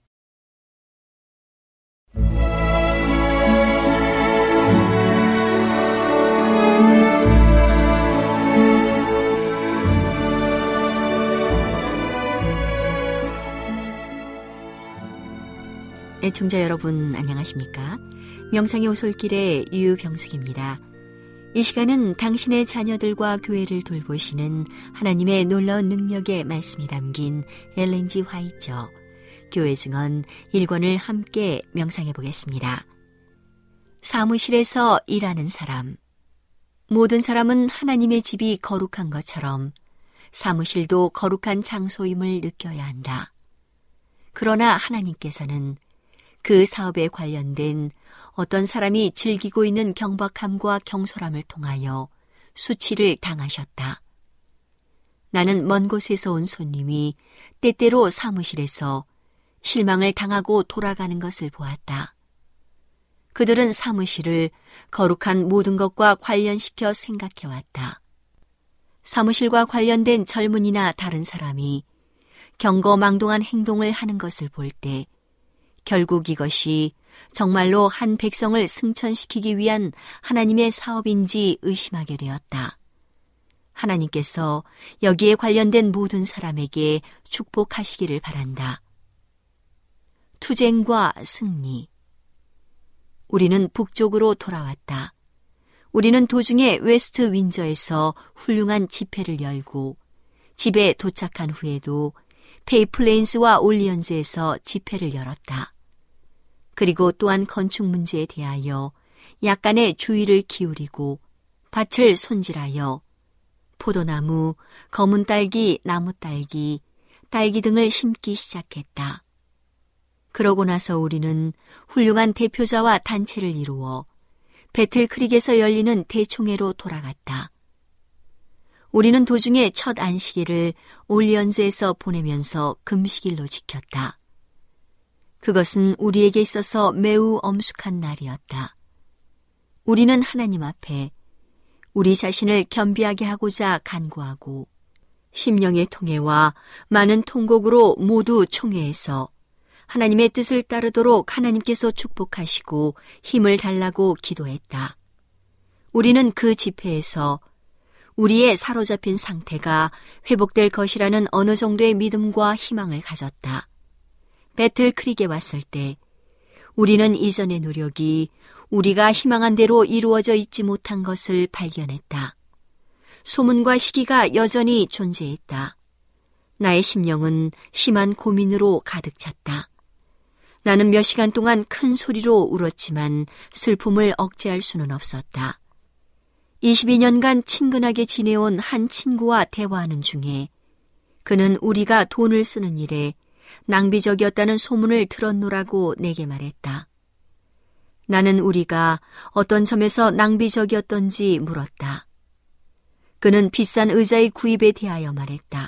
애청자 여러분 안녕하십니까? 명상의 오솔길의 유병숙입니다. 이 시간은 당신의 자녀들과 교회를 돌보시는 하나님의 놀라운 능력의 말씀이 담긴 엘렌 지 화이처 교회 증언 일 권을 함께 명상해 보겠습니다. 사무실에서 일하는 사람. 모든 사람은 하나님의 집이 거룩한 것처럼 사무실도 거룩한 장소임을 느껴야 한다. 그러나 하나님께서는 그 사업에 관련된 어떤 사람이 즐기고 있는 경박함과 경솔함을 통하여 수치를 당하셨다. 나는 먼 곳에서 온 손님이 때때로 사무실에서 실망을 당하고 돌아가는 것을 보았다. 그들은 사무실을 거룩한 모든 것과 관련시켜 생각해왔다. 사무실과 관련된 젊은이나 다른 사람이 경거망동한 행동을 하는 것을 볼 때 결국 이것이 정말로 한 백성을 승천시키기 위한 하나님의 사업인지 의심하게 되었다. 하나님께서 여기에 관련된 모든 사람에게 축복하시기를 바란다. 투쟁과 승리. 우리는 북쪽으로 돌아왔다. 우리는 도중에 웨스트 윈저에서 훌륭한 집회를 열고 집에 도착한 후에도 페이플레인스와 올리언즈에서 집회를 열었다. 그리고 또한 건축 문제에 대하여 약간의 주의를 기울이고 밭을 손질하여 포도나무, 검은 딸기, 나무 딸기, 딸기 등을 심기 시작했다. 그러고 나서 우리는 훌륭한 대표자와 단체를 이루어 배틀 크릭에서 열리는 대총회로 돌아갔다. 우리는 도중에 첫 안식일을 올리언즈에서 보내면서 금식일로 지켰다. 그것은 우리에게 있어서 매우 엄숙한 날이었다. 우리는 하나님 앞에 우리 자신을 겸비하게 하고자 간구하고 심령의 통회와 많은 통곡으로 모두 총회에서 하나님의 뜻을 따르도록 하나님께서 축복하시고 힘을 달라고 기도했다. 우리는 그 집회에서 우리의 사로잡힌 상태가 회복될 것이라는 어느 정도의 믿음과 희망을 가졌다. 배틀 크릭에 왔을 때 우리는 이전의 노력이 우리가 희망한 대로 이루어져 있지 못한 것을 발견했다. 소문과 시기가 여전히 존재했다. 나의 심령은 심한 고민으로 가득 찼다. 나는 몇 시간 동안 큰 소리로 울었지만 슬픔을 억제할 수는 없었다. 이십이 년간 친근하게 지내온 한 친구와 대화하는 중에 그는 우리가 돈을 쓰는 일에 낭비적이었다는 소문을 들었노라고 내게 말했다. 나는 우리가 어떤 점에서 낭비적이었던지 물었다. 그는 비싼 의자의 구입에 대하여 말했다.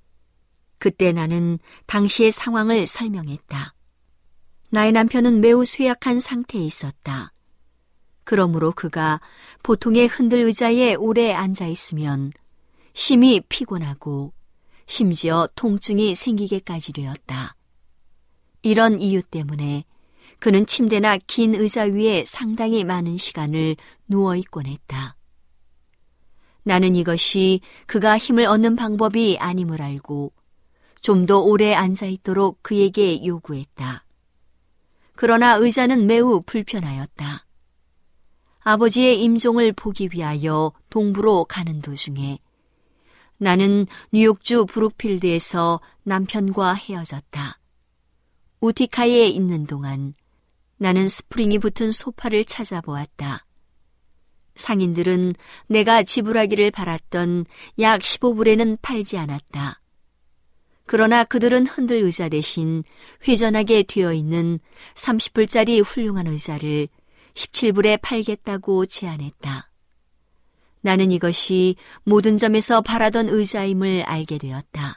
그때 나는 당시의 상황을 설명했다. 나의 남편은 매우 쇠약한 상태에 있었다. 그러므로 그가 보통의 흔들 의자에 오래 앉아 있으면 심히 피곤하고 심지어 통증이 생기게까지 되었다. 이런 이유 때문에 그는 침대나 긴 의자 위에 상당히 많은 시간을 누워있곤 했다. 나는 이것이 그가 힘을 얻는 방법이 아님을 알고 좀 더 오래 앉아있도록 그에게 요구했다. 그러나 의자는 매우 불편하였다. 아버지의 임종을 보기 위하여 동부로 가는 도중에 나는 뉴욕주 브룩필드에서 남편과 헤어졌다. 우티카에 있는 동안 나는 스프링이 붙은 소파를 찾아보았다. 상인들은 내가 지불하기를 바랐던 약 십오 불에는 팔지 않았다. 그러나 그들은 흔들 의자 대신 회전하게 되어 있는 삼십 불짜리 훌륭한 의자를 십칠 불에 팔겠다고 제안했다. 나는 이것이 모든 점에서 바라던 의자임을 알게 되었다.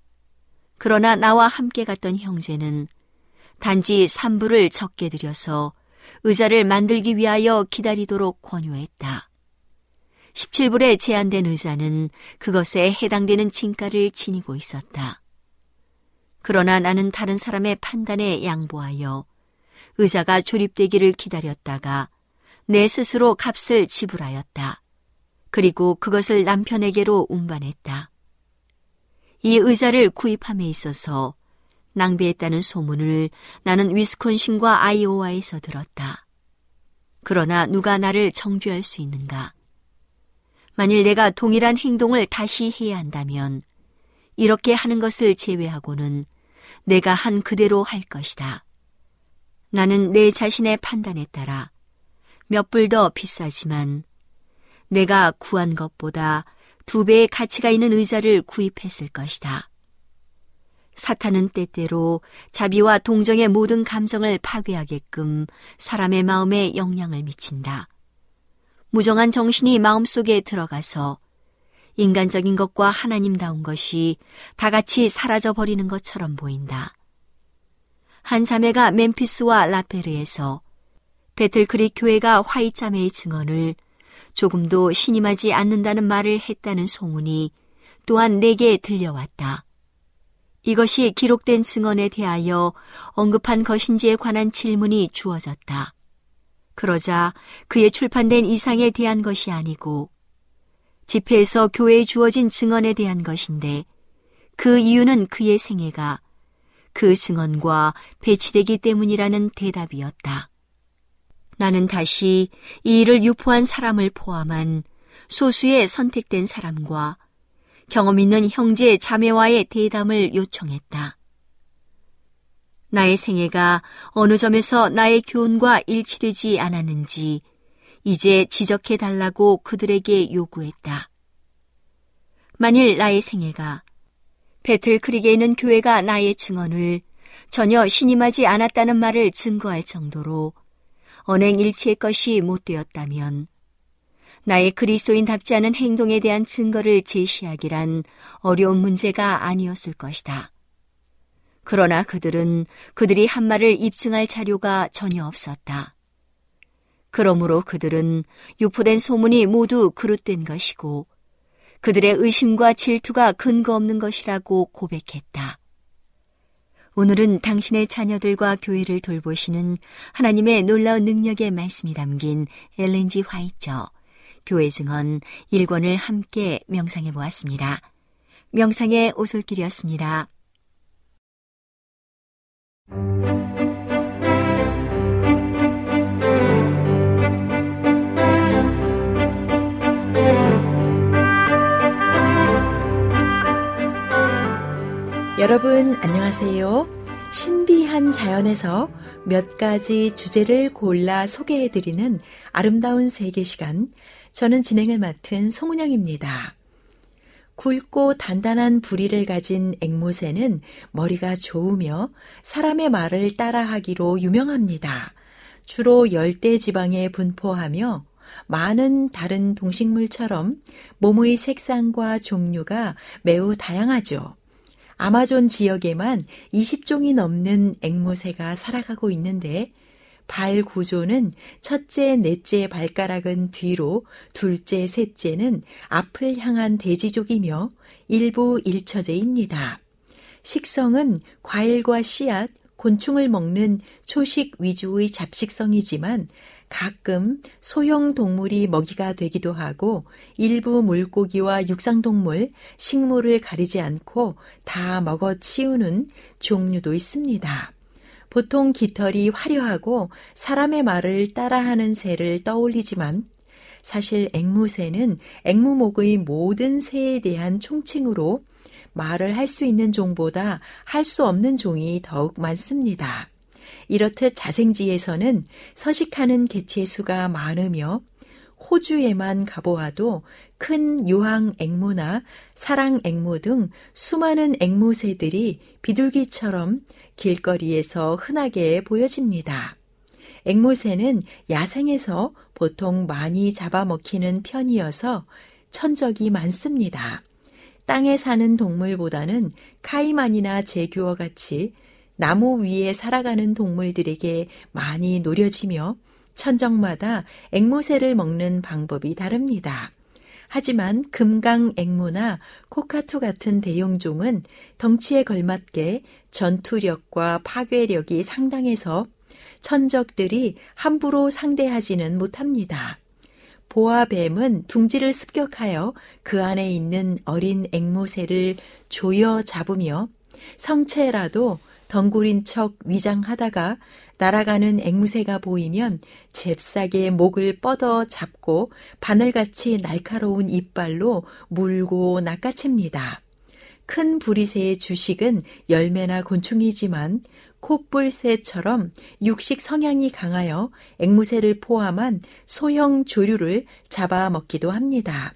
그러나 나와 함께 갔던 형제는 단지 삼 불을 적게 들여서 의자를 만들기 위하여 기다리도록 권유했다. 십칠 불에 제한된 의자는 그것에 해당되는 진가를 지니고 있었다. 그러나 나는 다른 사람의 판단에 양보하여 의자가 조립되기를 기다렸다가 내 스스로 값을 지불하였다. 그리고 그것을 남편에게로 운반했다. 이 의자를 구입함에 있어서 낭비했다는 소문을 나는 위스콘신과 아이오와에서 들었다. 그러나 누가 나를 정죄할 수 있는가? 만일 내가 동일한 행동을 다시 해야 한다면 이렇게 하는 것을 제외하고는 내가 한 그대로 할 것이다. 나는 내 자신의 판단에 따라 몇 불 더 비싸지만 내가 구한 것보다 두 배의 가치가 있는 의자를 구입했을 것이다. 사탄은 때때로 자비와 동정의 모든 감정을 파괴하게끔 사람의 마음에 영향을 미친다. 무정한 정신이 마음속에 들어가서 인간적인 것과 하나님다운 것이 다 같이 사라져버리는 것처럼 보인다. 한 자매가 멤피스와 라페르에서 배틀크릭 교회가 화이자매의 증언을 조금도 신임하지 않는다는 말을 했다는 소문이 또한 내게 들려왔다. 이것이 기록된 증언에 대하여 언급한 것인지에 관한 질문이 주어졌다. 그러자 그에 출판된 이상에 대한 것이 아니고 집회에서 교회에 주어진 증언에 대한 것인데 그 이유는 그의 생애가 그 증언과 배치되기 때문이라는 대답이었다. 나는 다시 이 일을 유포한 사람을 포함한 소수의 선택된 사람과 경험 있는 형제 자매와의 대담을 요청했다. 나의 생애가 어느 점에서 나의 교훈과 일치되지 않았는지 이제 지적해달라고 그들에게 요구했다. 만일 나의 생애가 배틀크릭에 있는 교회가 나의 증언을 전혀 신임하지 않았다는 말을 증거할 정도로 언행일치의 것이 못되었다면 나의 그리스도인답지 않은 행동에 대한 증거를 제시하기란 어려운 문제가 아니었을 것이다. 그러나 그들은 그들이 한 말을 입증할 자료가 전혀 없었다. 그러므로 그들은 유포된 소문이 모두 그릇된 것이고 그들의 의심과 질투가 근거 없는 것이라고 고백했다. 오늘은 당신의 자녀들과 교회를 돌보시는 하나님의 놀라운 능력의 말씀이 담긴 엘렌 지 화이처 교회 증언 일 권을 함께 명상해 보았습니다. 명상의 오솔길이었습니다. 여러분 안녕하세요. 신비한 자연에서 몇 가지 주제를 골라 소개해드리는 아름다운 세계 시간, 저는 진행을 맡은 송은영입니다. 굵고 단단한 부리를 가진 앵무새는 머리가 좋으며 사람의 말을 따라하기로 유명합니다. 주로 열대 지방에 분포하며 많은 다른 동식물처럼 몸의 색상과 종류가 매우 다양하죠. 아마존 지역에만 이십 종이 넘는 앵무새가 살아가고 있는데 발 구조는 첫째, 넷째 발가락은 뒤로, 둘째, 셋째는 앞을 향한 대지족이며 일부 일처제입니다. 식성은 과일과 씨앗, 곤충을 먹는 초식 위주의 잡식성이지만 가끔 소형 동물이 먹이가 되기도 하고 일부 물고기와 육상동물, 식물을 가리지 않고 다 먹어치우는 종류도 있습니다. 보통 깃털이 화려하고 사람의 말을 따라하는 새를 떠올리지만 사실 앵무새는 앵무목의 모든 새에 대한 총칭으로 말을 할 수 있는 종보다 할 수 없는 종이 더욱 많습니다. 이렇듯 자생지에서는 서식하는 개체수가 많으며 호주에만 가보아도 큰 유황 앵무나 사랑 앵무 등 수많은 앵무새들이 비둘기처럼 길거리에서 흔하게 보여집니다. 앵무새는 야생에서 보통 많이 잡아먹히는 편이어서 천적이 많습니다. 땅에 사는 동물보다는 카이만이나 제규어 같이 나무 위에 살아가는 동물들에게 많이 노려지며 천적마다 앵무새를 먹는 방법이 다릅니다. 하지만 금강 앵무나 코카투 같은 대형종은 덩치에 걸맞게 전투력과 파괴력이 상당해서 천적들이 함부로 상대하지는 못합니다. 보아뱀은 둥지를 습격하여 그 안에 있는 어린 앵무새를 조여 잡으며 성체라도 덩굴인 척 위장하다가 날아가는 앵무새가 보이면 잽싸게 목을 뻗어 잡고 바늘같이 날카로운 이빨로 물고 낚아챕니다. 큰 부리새의 주식은 열매나 곤충이지만 콧불새처럼 육식 성향이 강하여 앵무새를 포함한 소형 조류를 잡아먹기도 합니다.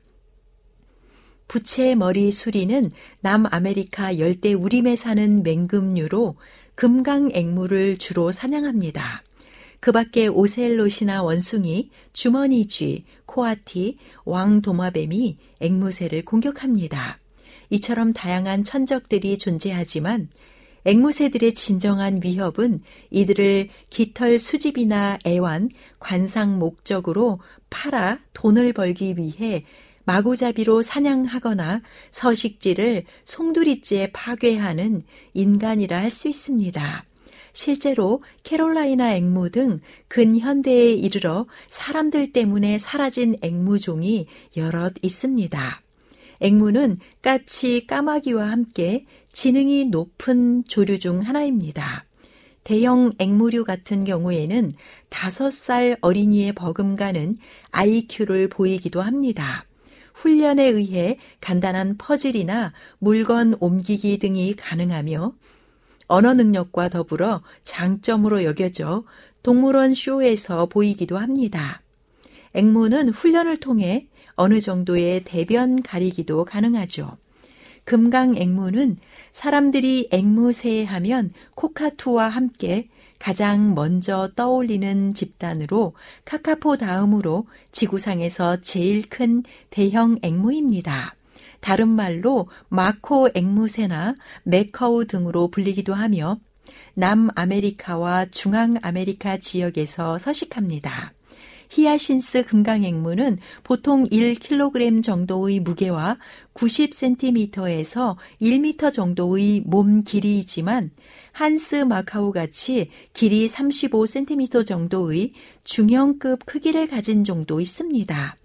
부채머리 수리는 남아메리카 열대 우림에 사는 맹금류로 금강앵무를 주로 사냥합니다. 그 밖에 오셀롯이나 원숭이, 주머니쥐, 코아티, 왕도마뱀이 앵무새를 공격합니다. 이처럼 다양한 천적들이 존재하지만 앵무새들의 진정한 위협은 이들을 깃털 수집이나 애완, 관상 목적으로 팔아 돈을 벌기 위해 마구잡이로 사냥하거나 서식지를 송두리째 파괴하는 인간이라 할 수 있습니다. 실제로 캐롤라이나 앵무 등 근현대에 이르러 사람들 때문에 사라진 앵무종이 여럿 있습니다. 앵무는 까치, 까마귀와 함께 지능이 높은 조류 중 하나입니다. 대형 앵무류 같은 경우에는 다섯 살 어린이의 버금가는 아이큐를 보이기도 합니다. 훈련에 의해 간단한 퍼즐이나 물건 옮기기 등이 가능하며 언어 능력과 더불어 장점으로 여겨져 동물원 쇼에서 보이기도 합니다. 앵무는 훈련을 통해 어느 정도의 대변 가리기도 가능하죠. 금강앵무는 사람들이 앵무새 하면 코카투와 함께 가장 먼저 떠올리는 집단으로 카카포 다음으로 지구상에서 제일 큰 대형 앵무입니다. 다른 말로 마코 앵무새나 메커우 등으로 불리기도 하며 남아메리카와 중앙아메리카 지역에서 서식합니다. 히아신스 금강앵무는 보통 일 킬로그램 정도의 무게와 구십 센티미터에서 일 미터 정도의 몸 길이이지만 한스 마카우 같이 길이 삼십오 센티미터 정도의 중형급 크기를 가진 정도 있습니다.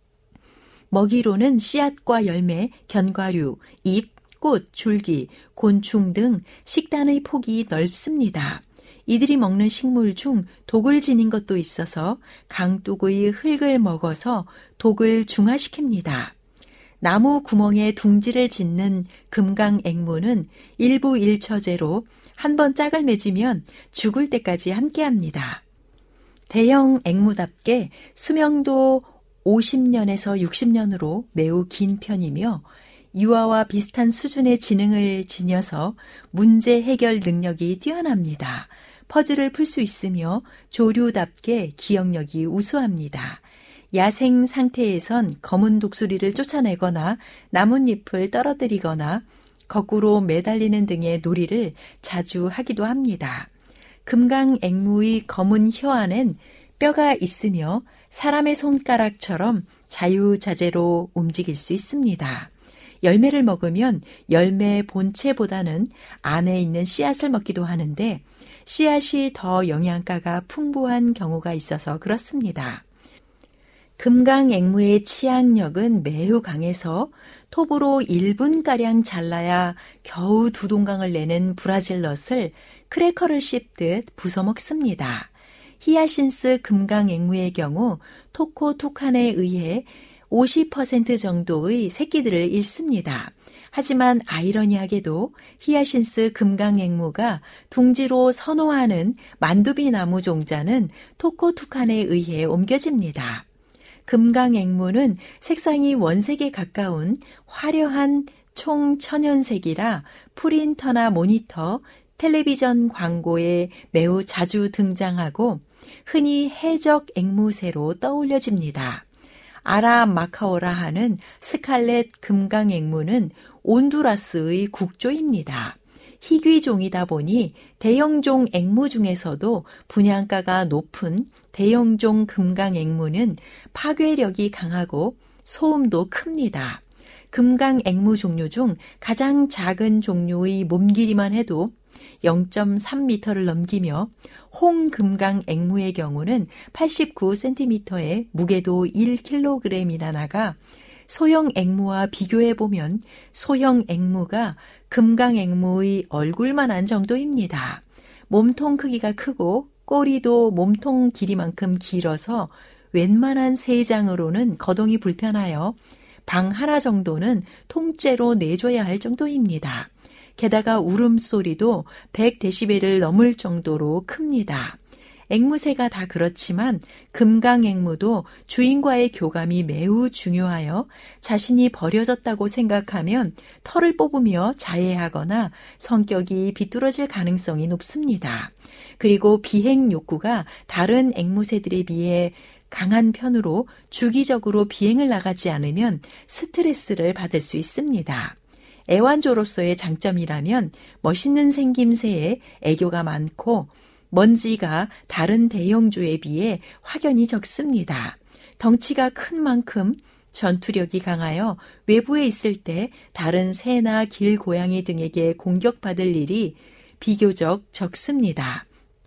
먹이로는 씨앗과 열매, 견과류, 잎, 꽃, 줄기, 곤충 등 식단의 폭이 넓습니다. 이들이 먹는 식물 중 독을 지닌 것도 있어서 강둑의 흙을 먹어서 독을 중화시킵니다. 나무 구멍에 둥지를 짓는 금강앵무는 일부 일처제로 한 번 짝을 맺으면 죽을 때까지 함께합니다. 대형 앵무답게 수명도 오십 년에서 육십 년으로 매우 긴 편이며 유아와 비슷한 수준의 지능을 지녀서 문제 해결 능력이 뛰어납니다. 퍼즐을 풀 수 있으며 조류답게 기억력이 우수합니다. 야생 상태에선 검은 독수리를 쫓아내거나 나뭇잎을 떨어뜨리거나 거꾸로 매달리는 등의 놀이를 자주 하기도 합니다. 금강앵무의 검은 혀 안엔 뼈가 있으며 사람의 손가락처럼 자유자재로 움직일 수 있습니다. 열매를 먹으면 열매 본체보다는 안에 있는 씨앗을 먹기도 하는데 씨앗이 더 영양가가 풍부한 경우가 있어서 그렇습니다. 금강앵무의 치악력은 매우 강해서 톱으로 일 분가량 잘라야 겨우 두 동강을 내는 브라질넛을 크래커를 씹듯 부숴먹습니다. 히아신스 금강앵무의 경우 토코투칸에 의해 오십 퍼센트 정도의 새끼들을 잃습니다. 하지만 아이러니하게도 히아신스 금강앵무가 둥지로 선호하는 만두비 나무 종자는 토코투칸에 의해 옮겨집니다. 금강앵무는 색상이 원색에 가까운 화려한 총천연색이라 프린터나 모니터, 텔레비전 광고에 매우 자주 등장하고 흔히 해적 앵무새로 떠올려집니다. 아라 마카오라 하는 스칼렛 금강앵무는 온두라스의 국조입니다. 희귀종이다 보니 대형종 앵무 중에서도 분양가가 높은 대형종 금강앵무는 파괴력이 강하고 소음도 큽니다. 금강앵무 종류 중 가장 작은 종류의 몸 길이만 해도 영 점 삼 미터를 넘기며 홍금강앵무의 경우는 팔십구 센티미터에 무게도 일 킬로그램이나 나가 소형 앵무와 비교해보면 소형 앵무가 금강앵무의 얼굴만한 정도입니다. 몸통 크기가 크고 꼬리도 몸통 길이만큼 길어서 웬만한 새장으로는 거동이 불편하여 방 하나 정도는 통째로 내줘야 할 정도입니다. 게다가 울음소리도 백 데시벨을 넘을 정도로 큽니다. 앵무새가 다 그렇지만 금강앵무도 주인과의 교감이 매우 중요하여 자신이 버려졌다고 생각하면 털을 뽑으며 자해하거나 성격이 비뚤어질 가능성이 높습니다. 그리고 비행 욕구가 다른 앵무새들에 비해 강한 편으로 주기적으로 비행을 나가지 않으면 스트레스를 받을 수 있습니다. 애완조로서의 장점이라면 멋있는 생김새에 애교가 많고 먼지가 다른 대형조에 비해 확연히 적습니다. 덩치가 큰 만큼 전투력이 강하여 외부에 있을 때 다른 새나 길고양이 등에게 공격받을 일이 비교적 적습니다.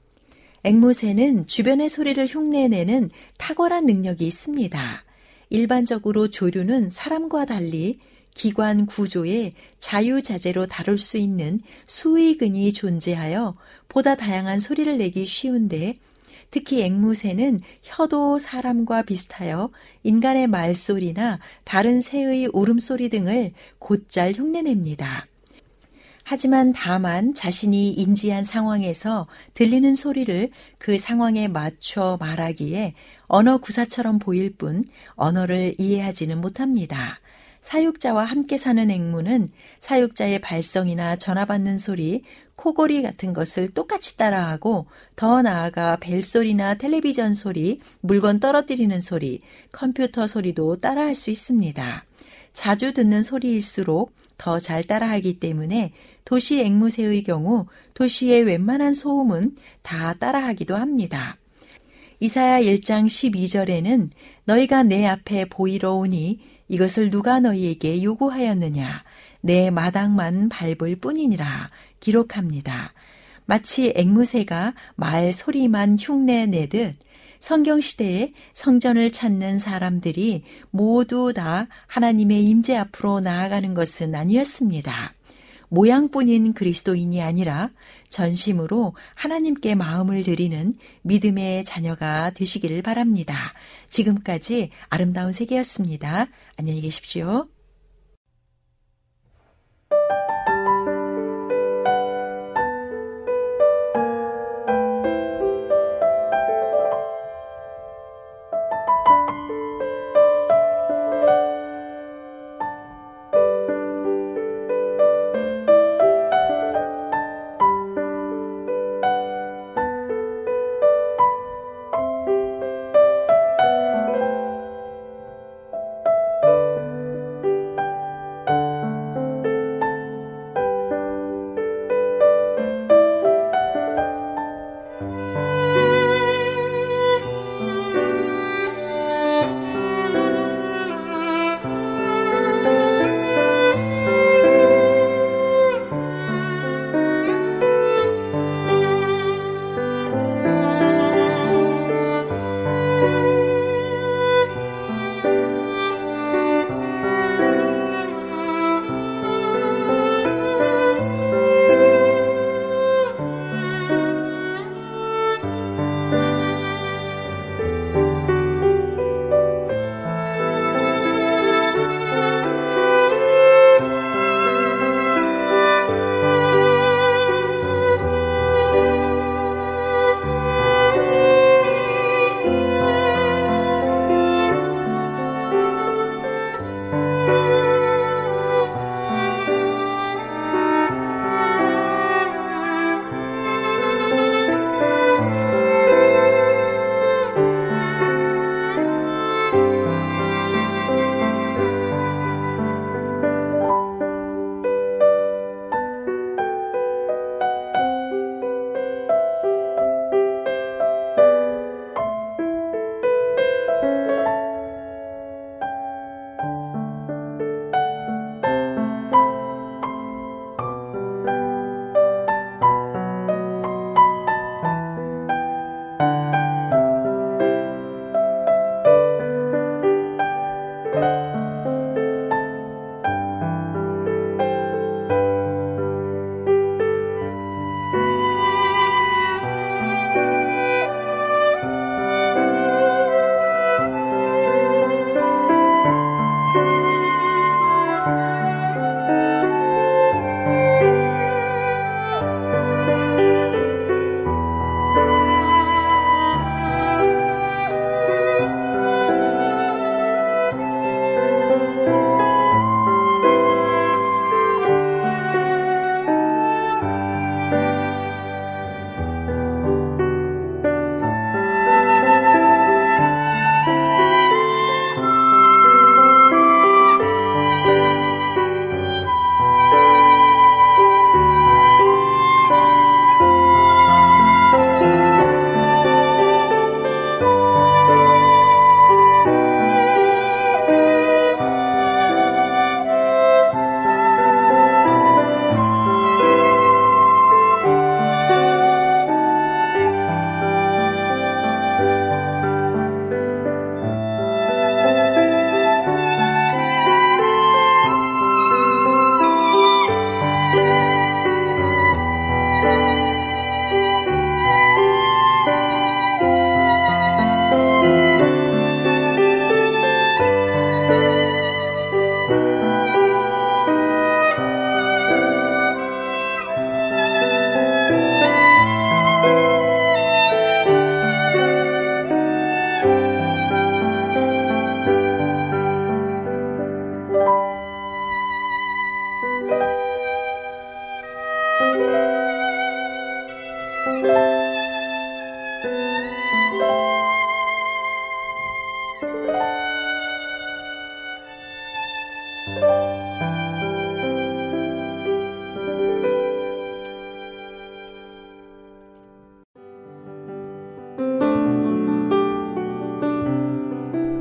앵무새는 주변의 소리를 흉내내는 탁월한 능력이 있습니다. 일반적으로 조류는 사람과 달리 기관 구조에 자유자재로 다룰 수 있는 수의근이 존재하여 보다 다양한 소리를 내기 쉬운데 특히 앵무새는 혀도 사람과 비슷하여 인간의 말소리나 다른 새의 울음소리 등을 곧잘 흉내냅니다. 하지만 다만 자신이 인지한 상황에서 들리는 소리를 그 상황에 맞춰 말하기에 언어 구사처럼 보일 뿐 언어를 이해하지는 못합니다. 사육자와 함께 사는 앵무는 사육자의 발성이나 전화 받는 소리, 코골이 같은 것을 똑같이 따라하고 더 나아가 벨소리나 텔레비전 소리, 물건 떨어뜨리는 소리, 컴퓨터 소리도 따라할 수 있습니다. 자주 듣는 소리일수록 더 잘 따라하기 때문에 도시 앵무새의 경우 도시의 웬만한 소음은 다 따라하기도 합니다. 이사야 일 장 십이 절에는 너희가 내 앞에 보이러 오니 이것을 누가 너희에게 요구하였느냐 내 마당만 밟을 뿐이니라 기록합니다. 마치 앵무새가 말 소리만 흉내내듯 성경시대에 성전을 찾는 사람들이 모두 다 하나님의 임재 앞으로 나아가는 것은 아니었습니다. 모양뿐인 그리스도인이 아니라 전심으로 하나님께 마음을 드리는 믿음의 자녀가 되시기를 바랍니다. 지금까지 아름다운 세계였습니다. 안녕히 계십시오.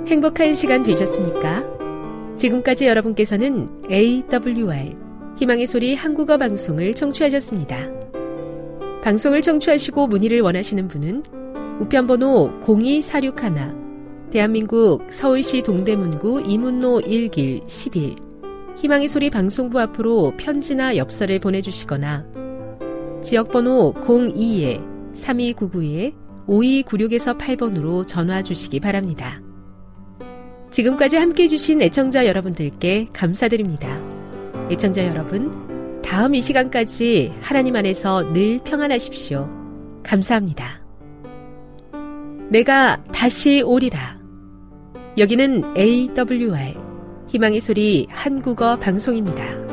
행복한 시간 되셨습니까? 지금까지 여러분께서는 에이더블유알 희망의 소리 한국어 방송을 청취하셨습니다. 방송을 청취하시고 문의를 원하시는 분은 우편번호 공이사육일 대한민국 서울시 동대문구 이문로 일 길 십일 희망의 소리 방송부 앞으로 편지나 엽서를 보내주시거나 지역번호 공이 삼이구구 오이구육에서 팔 번으로 전화 주시기 바랍니다. 지금까지 함께해 주신 애청자 여러분들께 감사드립니다. 애청자 여러분, 다음 이 시간까지 하나님 안에서 늘 평안하십시오. 감사합니다. 내가 다시 오리라. 여기는 에이더블유알 희망의 소리 한국어 방송입니다.